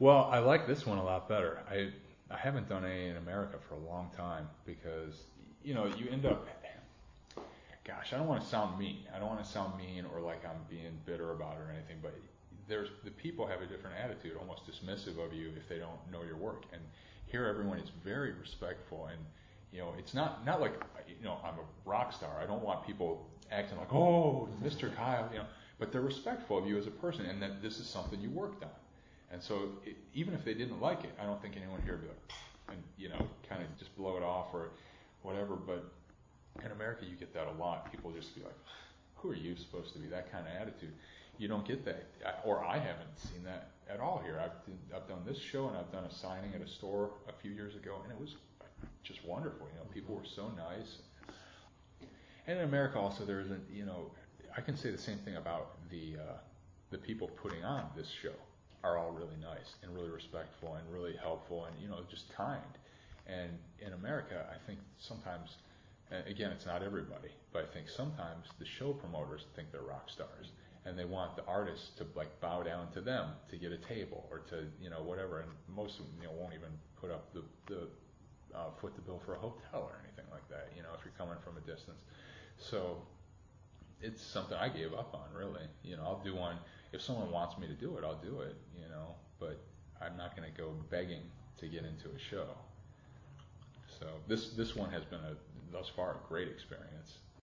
Well, I like this one a lot better. I haven't done any in America for a long time because you end up. Gosh, I don't want to sound mean. I don't want to sound mean or like I'm being bitter about it or anything, but there's the people have a different attitude, almost dismissive of you if they don't know your work. And here everyone is very respectful, and it's not like I'm a rock star. I don't want people acting like, oh, Mr. Kyle, but they're respectful of you as a person, and that this is something you worked on. And so even if they didn't like it, I don't think anyone here would be like, and kind of just blow it off or whatever. But in America, you get that a lot. People just be like, who are you supposed to be? That kind of attitude. You don't get that, or I haven't seen that at all here. I've done this show, and I've done a signing at a store a few years ago, and it was just wonderful. People were so nice. And in America also, there isn't, I can say the same thing about the people putting on this show are all really nice and really respectful and really helpful and just kind. And in America, I think sometimes, again, it's not everybody, but I think sometimes the show promoters think they're rock stars, and they want the artists to like bow down to them to get a table or to whatever. And most of them won't even put up the foot the bill for a hotel or anything like that. If you're coming from a distance, so it's something I gave up on really. I'll do one if someone wants me to do it. I'll do it. But I'm not going to go begging to get into a show. So this one has been thus far a great experience.